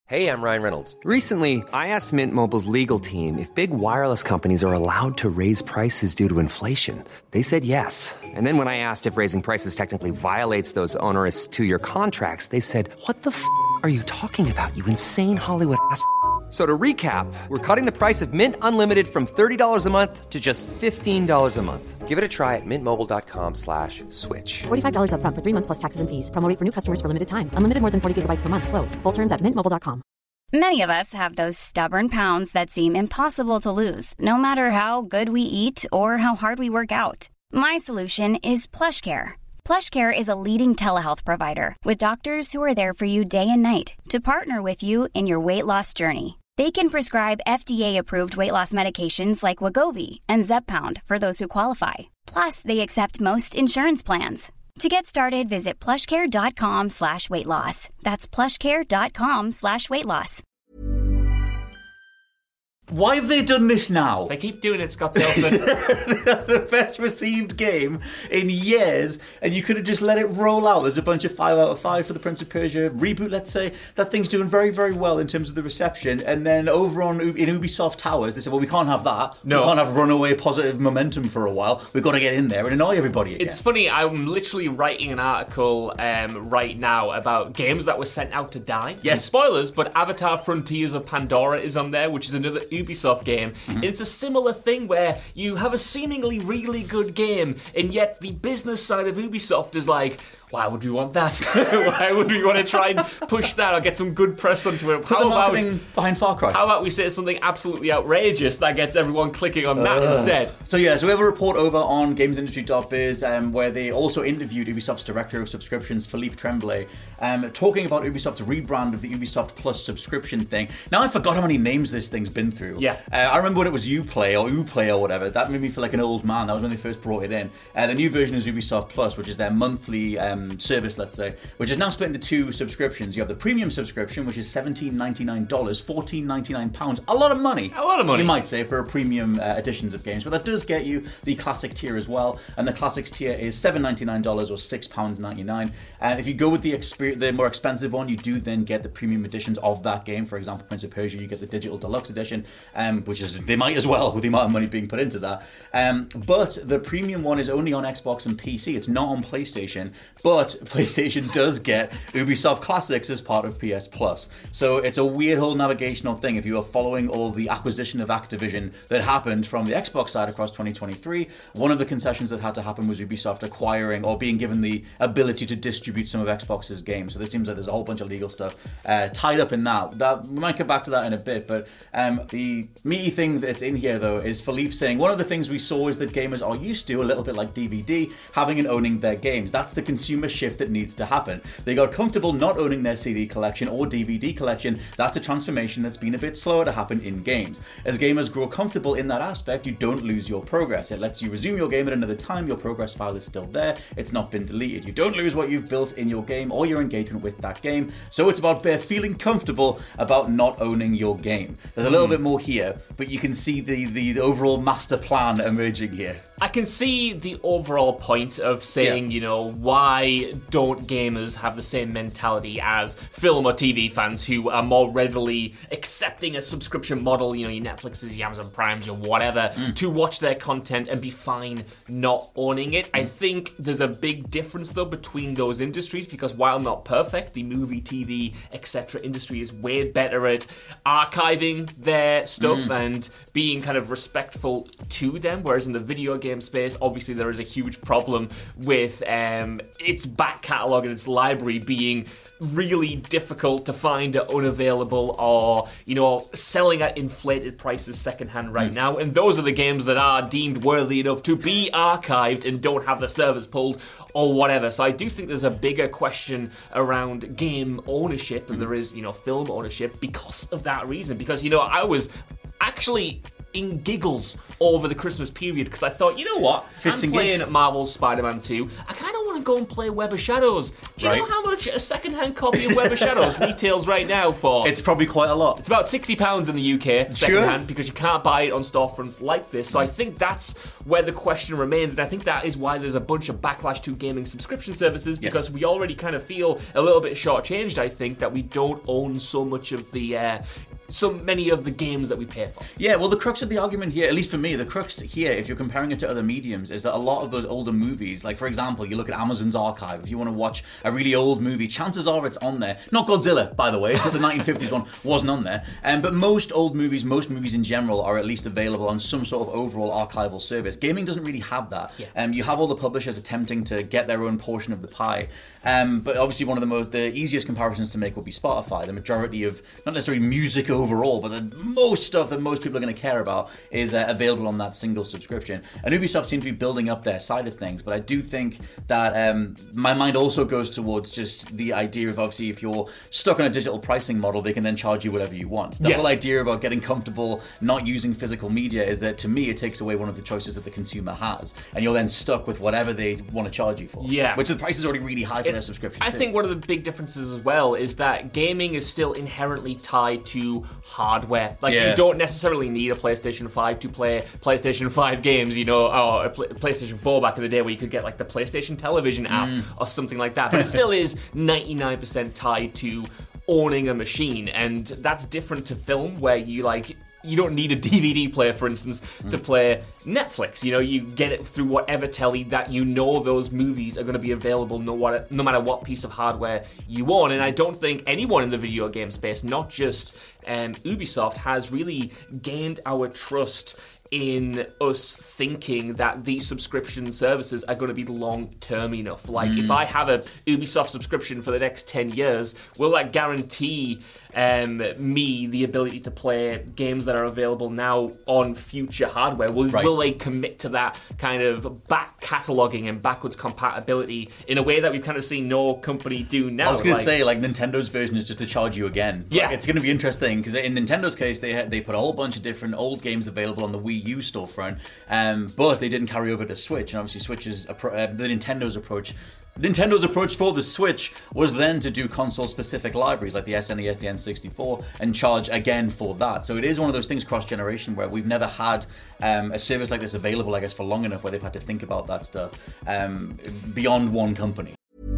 Hey, I'm Ryan Reynolds. Recently, I asked Mint Mobile's legal team if big wireless companies are allowed to raise prices due to inflation. They said yes. And then when I asked if raising prices technically violates those onerous two-year contracts, they said, "What the f*** are you talking about, you insane Hollywood ass?" So to recap, we're cutting the price of Mint Unlimited from $30 a month to just $15 a month. Give it a try at mintmobile.com/switch. $45 up front for 3 months plus taxes and fees. Promo rate for new customers for limited time. Unlimited more than 40 gigabytes per month. Slows full terms at mintmobile.com. Many of us have those stubborn pounds that seem impossible to lose, no matter how good we eat or how hard we work out. My solution is PlushCare. PlushCare is a leading telehealth provider with doctors who are there for you day and night to partner with you in your weight loss journey. They can prescribe FDA-approved weight loss medications like Wegovy and Zepbound for those who qualify. Plus, they accept most insurance plans. To get started, visit plushcare.com/weightloss. That's plushcare.com/weightloss. Why have they done this now? They keep doing it, Scott Tilton. The best received game in years, and you could have just let it roll out. There's a bunch of 5 out of 5 for the Prince of Persia reboot, let's say. That thing's doing very, very well in terms of the reception. And then over in Ubisoft Towers, they said, well, we can't have that. No. We can't have runaway positive momentum for a while. We've got to get in there and annoy everybody again. It's funny, I'm literally writing an article right now about games that were sent out to die. Yes. And spoilers, but Avatar Frontiers of Pandora is on there, which is another Ubisoft game. Mm-hmm. It's a similar thing where you have a seemingly really good game, and yet the business side of Ubisoft is like, why would we want that? Why would we want to try and push that or get some good press onto it? Put the marketing behind Far Cry. How about we say something absolutely outrageous that gets everyone clicking on that instead? So we have a report over on gamesindustry.biz where they also interviewed Ubisoft's director of subscriptions, Philippe Tremblay, talking about Ubisoft's rebrand of the Ubisoft Plus subscription thing. Now I forgot how many names this thing's been through. Yeah. I remember when it was Uplay or whatever. That made me feel like an old man. That was when they first brought it in. The new version is Ubisoft Plus, which is their monthly service, let's say, which is now split into 2 subscriptions. You have the premium subscription, which is $17.99, £14.99. A lot of money. A lot of money. You might say, for a premium editions of games. But that does get you the classic tier as well. And the classics tier is $7.99 or £6.99. And if you go with the more expensive one, you do then get the premium editions of that game. For example, Prince of Persia, you get the digital deluxe edition, which is, they might as well with the amount of money being put into that. But the premium one is only on Xbox and PC. It's not on PlayStation. But PlayStation does get Ubisoft Classics as part of PS Plus. So it's a weird whole navigational thing. If you are following all the acquisition of Activision that happened from the Xbox side across 2023, one of the concessions that had to happen was Ubisoft acquiring or being given the ability to distribute some of Xbox's games. So this seems like there's a whole bunch of legal stuff tied up in that. We might get back to that in a bit, but the meaty thing that's in here, though, is Philippe saying one of the things we saw is that gamers are used to, a little bit like DVD, having and owning their games. That's the consumer shift that needs to happen. They got comfortable not owning their CD collection or DVD collection. That's a transformation that's been a bit slower to happen in games. As gamers grow comfortable in that aspect, you don't lose your progress. It lets you resume your game at another time. Your progress file is still there. It's not been deleted. You don't lose what you've built in your game or your engagement with that game. So it's about feeling comfortable about not owning your game. There's a little bit more here, but you can see the overall master plan emerging here. I can see the overall point of saying, why don't gamers have the same mentality as film or TV fans who are more readily accepting a subscription model, your Netflixes, your Amazon Primes, your whatever, to watch their content and be fine not owning it. I think there's a big difference, though, between those industries, because while not perfect, the movie, TV, etc. industry is way better at archiving their stuff and being kind of respectful to them, whereas in the video game space, obviously there is a huge problem with its back catalogue and its library being really difficult to find, unavailable, or selling at inflated prices secondhand right now. And those are the games that are deemed worthy enough to be archived and don't have the servers pulled or whatever. So I do think there's a bigger question around game ownership than there is, film ownership, because of that reason. Because I was actually in giggles over the Christmas period because I thought, you know what, I'm playing Marvel's Spider-Man 2. I kind of want and go and play Web of Shadows. Do you Right. know how much a second-hand copy of Web of Shadows retails right now for? It's probably quite a lot. It's about £60 in the UK, second-hand, because you can't buy it on storefronts like this. So I think that's where the question remains, and I think that is why there's a bunch of backlash to gaming subscription services, because we already kind of feel a little bit shortchanged, I think, that we don't own so much of the... so many of the games that we pay for. Yeah, well, the crux of the argument here, at least for me, the crux here, if you're comparing it to other mediums, is that a lot of those older movies, like for example, you look at Amazon's archive, if you want to watch a really old movie, chances are it's on there. Not Godzilla, by the way, it's not the 1950s one, wasn't on there. But most old movies, most movies in general, are at least available on some sort of overall archival service. Gaming doesn't really have that. Yeah. You have all the publishers attempting to get their own portion of the pie. But obviously one of the easiest comparisons to make would be Spotify. The majority of, not necessarily music overall, but the most stuff that most people are going to care about is available on that single subscription. And Ubisoft seems to be building up their side of things, but I do think that my mind also goes towards just the idea of, obviously, if you're stuck on a digital pricing model, they can then charge you whatever you want. The whole idea about getting comfortable not using physical media is that, to me, it takes away one of the choices that the consumer has, and you're then stuck with whatever they want to charge you for. Yeah. Which the price is already really high for their subscription. I think one of the big differences as well is that gaming is still inherently tied to hardware. Like, you don't necessarily need a PlayStation 5 to play PlayStation 5 games, or a PlayStation 4 back in the day where you could get like the PlayStation Television app or something like that. But it still is 99% tied to owning a machine, and that's different to film, where you don't need a DVD player, for instance, to play Netflix. You get it through whatever telly that those movies are going to be available no matter what piece of hardware you own. And I don't think anyone in the video game space, not just Ubisoft, has really gained our trust in us thinking that these subscription services are going to be long-term enough. Like, if I have a Ubisoft subscription for the next 10 years, will that guarantee me the ability to play games that are available now on future hardware? Will they commit to that kind of back cataloguing and backwards compatibility in a way that we've kind of seen no company do now? I was going to say, Nintendo's version is just to charge you again. Yeah. It's going to be interesting, because in Nintendo's case, they put a whole bunch of different old games available on the Wii U storefront, but they didn't carry over to Switch. And obviously Switch's Nintendo's approach for the Switch was then to do console-specific libraries like the SNES, the N64, and charge again for that. So it is one of those things cross-generation where we've never had a service like this available, I guess, for long enough, where they've had to think about that stuff beyond one company.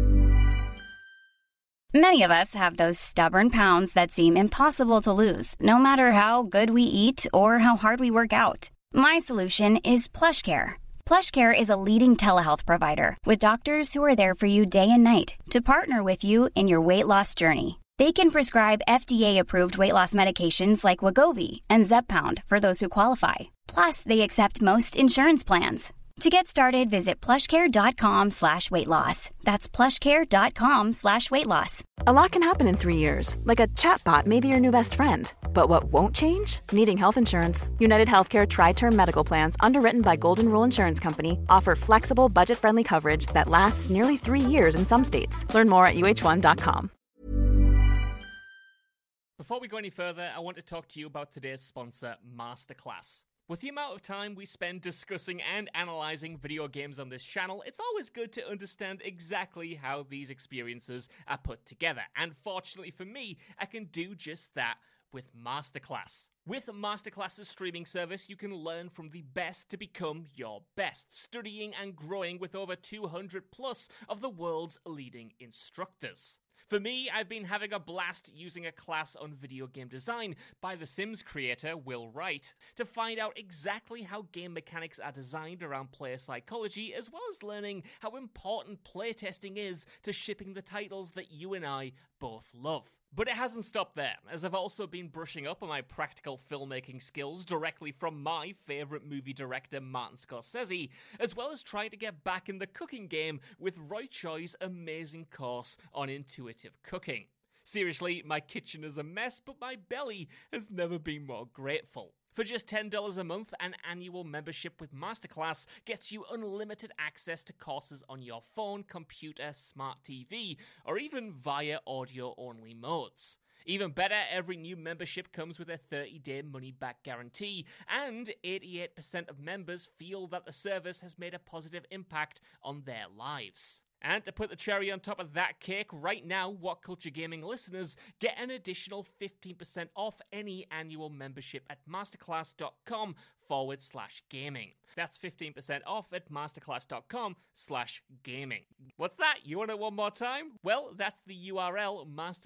Many of us have those stubborn pounds that seem impossible to lose, no matter how good we eat or how hard we work out. My solution is PlushCare. PlushCare is a leading telehealth provider with doctors who are there for you day and night to partner with you in your weight loss journey. They can prescribe FDA-approved weight loss medications like Wegovy and Zepbound for those who qualify. Plus, they accept most insurance plans. To get started, visit plushcare.com/weightloss. That's plushcare.com/weightloss. A lot can happen in 3 years, like a chatbot may be your new best friend. But what won't change? Needing health insurance. United Healthcare Tri-Term Medical Plans, underwritten by Golden Rule Insurance Company, offer flexible, budget-friendly coverage that lasts nearly 3 years in some states. Learn more at uh1.com. Before we go any further, I want to talk to you about today's sponsor, Masterclass. With the amount of time we spend discussing and analysing video games on this channel, it's always good to understand exactly how these experiences are put together. And fortunately for me, I can do just that with Masterclass. With Masterclass's streaming service, you can learn from the best to become your best, studying and growing with over 200 plus of the world's leading instructors. For me, I've been having a blast using a class on video game design by The Sims creator Will Wright to find out exactly how game mechanics are designed around player psychology, as well as learning how important playtesting is to shipping the titles that you and I both love. But it hasn't stopped there, as I've also been brushing up on my practical filmmaking skills directly from my favourite movie director Martin Scorsese, as well as trying to get back in the cooking game with Roy Choi's amazing course on intuitive cooking. Seriously, my kitchen is a mess, but my belly has never been more grateful. For just $10 a month, an annual membership with Masterclass gets you unlimited access to courses on your phone, computer, smart TV, or even via audio-only modes. Even better, every new membership comes with a 30-day money-back guarantee, and 88% of members feel that the service has made a positive impact on their lives. And to put the cherry on top of that cake, right now, What Culture Gaming listeners get an additional 15% off any annual membership at masterclass.com/gaming. That's 15% off at masterclass.com/gaming. What's that? You want it one more time? Well, that's the URL,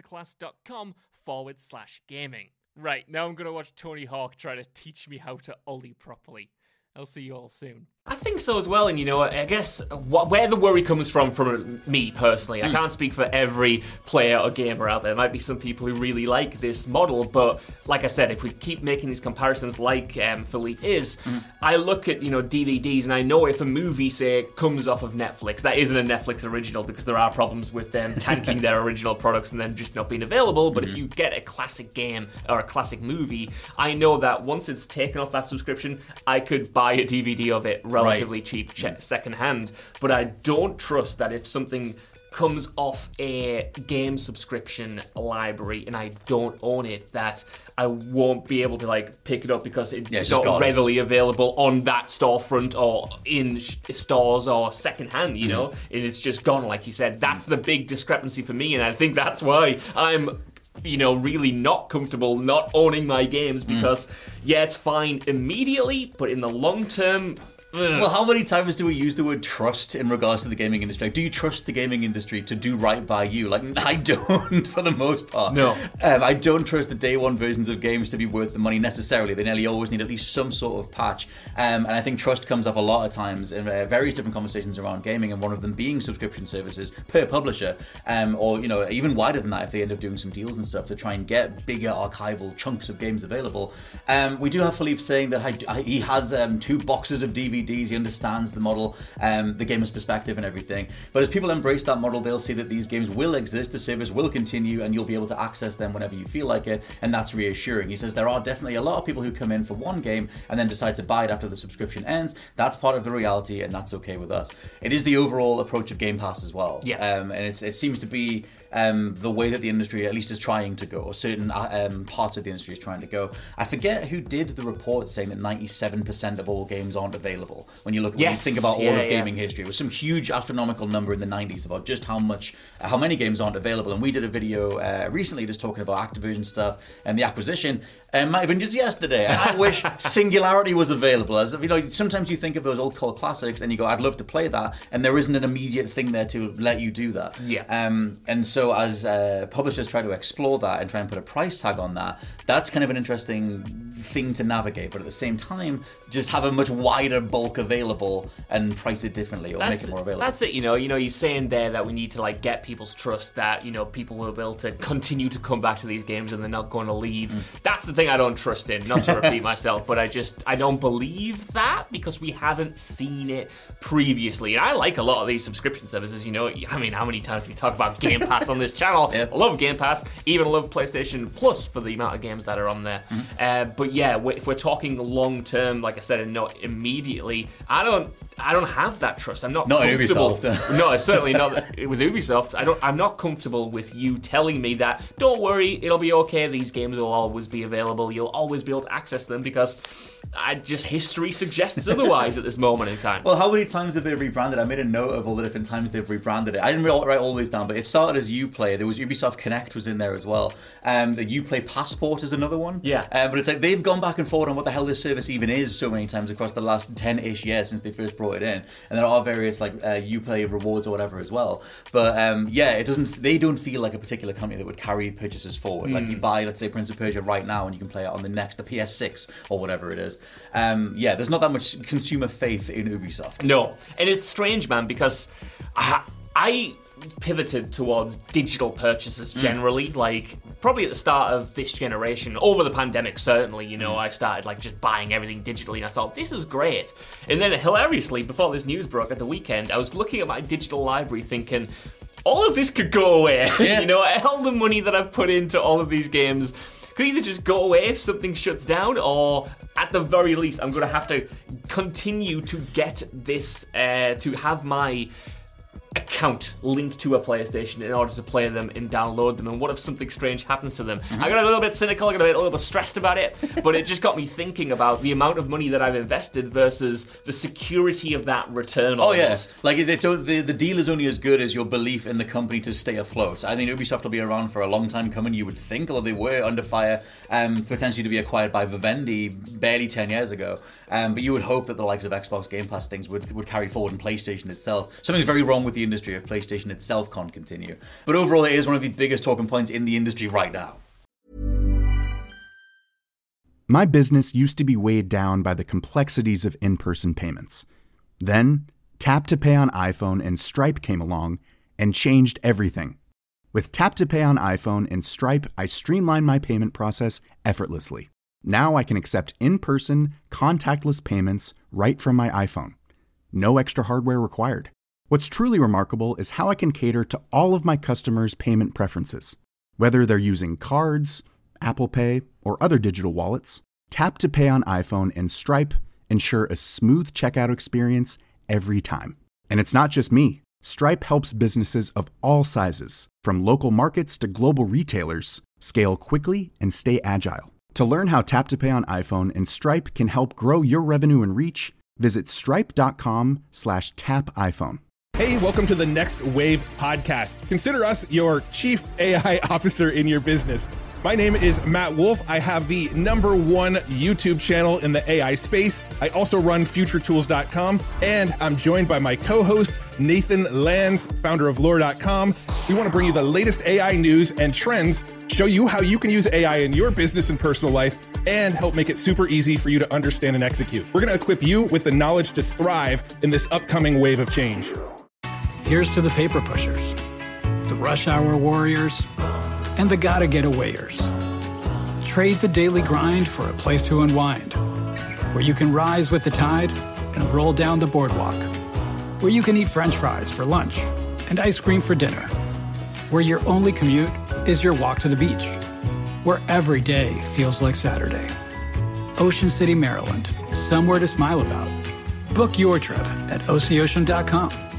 masterclass.com/gaming. Right, now I'm going to watch Tony Hawk try to teach me how to ollie properly. I'll see you all soon. I think so as well, and I guess where the worry comes from me personally, I can't speak for every player or gamer out there. There might be some people who really like this model, but like I said, if we keep making these comparisons like Philippe is, I look at, DVDs and I know if a movie, say, comes off of Netflix, that isn't a Netflix original because there are problems with them tanking their original products and then just not being available, but if you get a classic game or a classic movie, I know that once it's taken off that subscription, I could buy a DVD of it relatively cheap second hand, but I don't trust that if something comes off a game subscription library and I don't own it, that I won't be able to pick it up because it's not readily available on that storefront or in stores or second hand, and it's just gone, like you said. That's the big discrepancy for me, and I think that's why I'm really not comfortable not owning my games because, it's fine immediately, but in the long term... Well, how many times do we use the word trust in regards to the gaming industry? Do you trust the gaming industry to do right by you? I don't, for the most part. No. I don't trust the day one versions of games to be worth the money necessarily. They nearly always need at least some sort of patch. And I think trust comes up a lot of times in various different conversations around gaming, and one of them being subscription services per publisher, or even wider than that if they end up doing some deals and stuff to try and get bigger archival chunks of games available. We do have Philippe saying that he has 2 boxes of DVDs. He understands the model, the gamer's perspective and everything. But as people embrace that model, they'll see that these games will exist, the service will continue, and you'll be able to access them whenever you feel like it, and that's reassuring. He says there are definitely a lot of people who come in for one game and then decide to buy it after the subscription ends. That's part of the reality, and that's okay with us. It is the overall approach of Game Pass as well. Yeah. And it seems to be the way that the industry at least is trying to go, or certain parts of the industry is trying to go. I forget who did the report saying that 97% of all games aren't available. When you think about all of gaming history, it was some huge astronomical number in the 90s about just how many games aren't available. And we did a video recently just talking about Activision stuff and the acquisition. It might have been just yesterday. I wish Singularity was available. As sometimes you think of those old cult classics and you go, I'd love to play that, and there isn't an immediate thing there to let you do that. Yeah. And so as publishers try to explore that and try and put a price tag on that, that's kind of an interesting thing to navigate. But at the same time, just have a much wider bulk available and price it differently or make it more available. That's it, he's saying there that we need to get people's trust, that people will be able to continue to come back to these games and they're not going to leave. That's the thing I don't trust in, not to repeat myself, but I don't believe that because we haven't seen it previously. And I like a lot of these subscription services, how many times we talk about Game Pass on this channel? I love Game Pass, even love PlayStation Plus for the amount of games that are on there. But if we're talking long term, like I said, and not immediately, I don't have that trust. I'm not comfortable. Ubisoft. No, certainly not with Ubisoft. I'm not comfortable with you telling me that, don't worry, it'll be okay, these games will always be available, you'll always be able to access them, because history suggests otherwise at this moment in time. Well, how many times have they rebranded? I made a note of all the different times they've rebranded it. I didn't write all these down, but it started as Uplay. There was Ubisoft Connect was in there as well. The Uplay Passport is another one. Yeah. But it's they've gone back and forward on what the hell this service even is so many times across the last 10-ish years since they first brought it in. And there are various Uplay rewards or whatever as well. But they don't feel like a particular company that would carry purchases forward. Like you buy, let's say, Prince of Persia right now and you can play it on the PS6 or whatever it is. There's not that much consumer faith in Ubisoft. No, and it's strange, man, because I pivoted towards digital purchases generally, probably at the start of this generation, over the pandemic certainly, I started just buying everything digitally, and I thought, this is great. And then hilariously, before this news broke at the weekend, I was looking at my digital library thinking, all of this could go away. Yeah. All the money that I've put into all of these games could either just go away if something shuts down, or at the very least, I'm going to have to continue to get this, to have my account linked to a PlayStation in order to play them and download them, and what if something strange happens to them? I got a little bit cynical, I got a little bit stressed about it, but it just got me thinking about the amount of money that I've invested versus the security of that return almost. Oh yeah, like the deal is only as good as your belief in the company to stay afloat. I think Ubisoft will be around for a long time coming, you would think, although they were under fire potentially to be acquired by Vivendi barely 10 years ago. But you would hope that the likes of Xbox Game Pass things would carry forward in PlayStation itself. Something's very wrong with the industry if PlayStation itself can't continue. But overall, it is one of the biggest talking points in the industry right now. My business used to be weighed down by the complexities of in-person payments. Then, Tap to Pay on iPhone and Stripe came along and changed everything. With Tap to Pay on iPhone and Stripe, I streamlined my payment process effortlessly. Now I can accept in-person, contactless payments right from my iPhone. No extra hardware required. What's truly remarkable is how I can cater to all of my customers' payment preferences. Whether they're using cards, Apple Pay, or other digital wallets, Tap to Pay on iPhone and Stripe ensure a smooth checkout experience every time. And it's not just me. Stripe helps businesses of all sizes, from local markets to global retailers, scale quickly and stay agile. To learn how Tap to Pay on iPhone and Stripe can help grow your revenue and reach, visit stripe.com/tapiphone. Hey, welcome to the Next Wave podcast. Consider us your chief AI officer in your business. My name is Matt Wolf. I have the #1 YouTube channel in the AI space. I also run FutureTools.com, and I'm joined by my co-host, Nathan Lands, founder of Lore.com. We want to bring you the latest AI news and trends, show you how you can use AI in your business and personal life, and help make it super easy for you to understand and execute. We're going to equip you with the knowledge to thrive in this upcoming wave of change. Here's to the paper pushers, the rush hour warriors, and the gotta get awayers. Trade the daily grind for a place to unwind, where you can rise with the tide and roll down the boardwalk, where you can eat French fries for lunch and ice cream for dinner, where your only commute is your walk to the beach, where every day feels like Saturday. Ocean City, Maryland, somewhere to smile about. Book your trip at OCOcean.com.